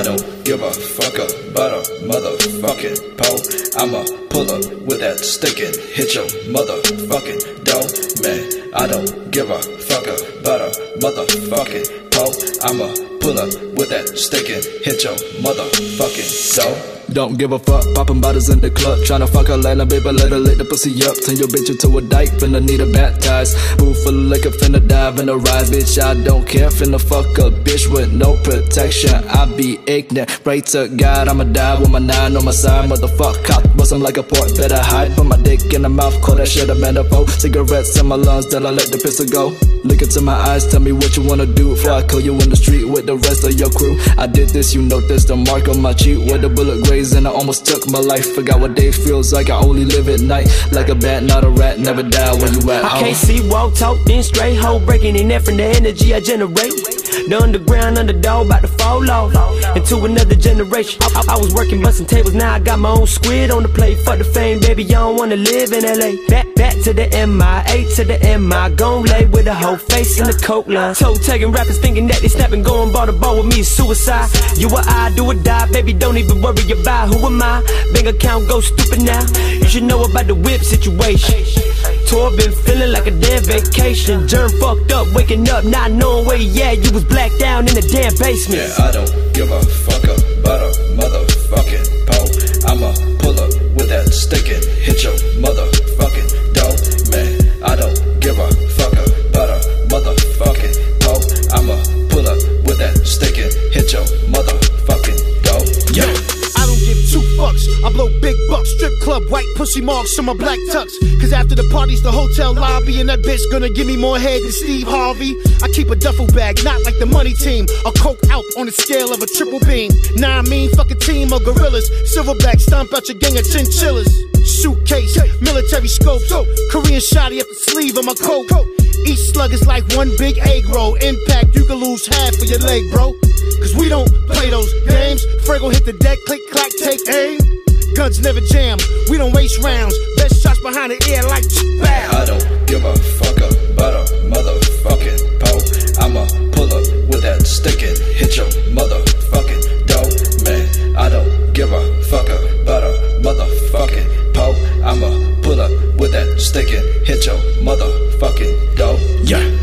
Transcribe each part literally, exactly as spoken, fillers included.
don't give a fuck about a motherfucking pole. I'ma pull up with that stick and hit your motherfucking door. Man, I don't give a fuck about a motherfucking pole. I'ma pull up with that stick and hit your motherfucking door. Don't give a fuck, poppin' bottles in the club, tryna fuck her Lana, baby, let her lick the pussy up. Turn your bitch into a dyke, finna need her baptized. Booth full of liquor, finna dive in the ride, bitch, I don't care. Finna fuck a bitch with no protection, I be ignorant. Pray to God, I'ma die with my nine on my side. Motherfuck, cock, bust him like a pork, better hide. Put my dick in the mouth, call that shit a manifold. Cigarettes in my lungs, till I let the pistol go. Look into my eyes, tell me what you wanna do before I kill you in the street with the rest of your crew. I did this, you know this, the mark on my cheek where the bullet grazed and I almost took my life. Forgot what day feels like, I only live at night. Like a bat, not a rat, never die where you at. I can't see, walk, talk, then straight hoe, breaking in that from the energy I generate. The underground underdog about to fall off into another generation. I, I, I was working busting tables, now I got my own squid on the plate. Fuck the fame, baby, I don't wanna live in L A. Back, back to the M I, A to the M I, gon' lay with a whole face in the coke line. Toe tagging rappers thinking that they snapping, going ball to ball with me is suicide. You or I, do or die, baby, don't even worry about who am I. Bank account go stupid now, you should know about the whip situation. Tour been feeling like a damn vacation. Germ fucked up, waking up, not knowing where you at. You was blacked down in the damn basement. Yeah, I don't give a fuck about a motherfucking pole. I'ma pull up with that stick and hit your motherfucking door. Man, I don't give a fuck about a motherfucking pole. I'ma pull up with that stick and hit your motherfucking door. Yeah. I don't give two fucks, I blow big bucks, strip club, white pussy marks on my black tux. Cause after the party's the hotel lobby, and that bitch gonna give me more head than Steve Harvey. I keep a duffel bag, not like the money team, a coke out on the scale of a triple beam. Nah, I mean, fuck a team of gorillas, silverback, stomp out your gang of chinchillas. Suitcase, military scopes, Korean shotty up the sleeve of my coat. Each slug is like one big egg roll. Impact, you can lose half of your leg, bro. Cause we don't play those games. Frego hit the deck, click, clack, take aim. Guns never jam, we don't waste rounds. Best shots behind the ear like bow. I don't give a fuck about a motherfucking pole. I'ma pull up with that stick and hit your motherfucking door. Man, I don't give a fuck about a motherfucking pole. I'ma pull up with that stick and hit your motherfucking door. Yeah.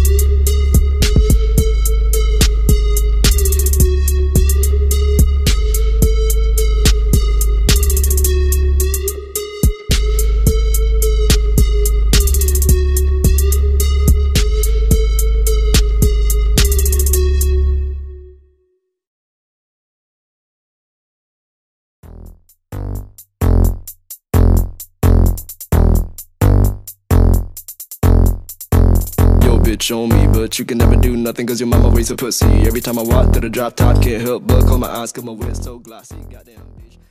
Bitch on me, but you can never do nothing cause your mama raised a pussy. Every time I walk through the drop top, can't help but close my eyes cause my wear so glossy. Goddamn bitch.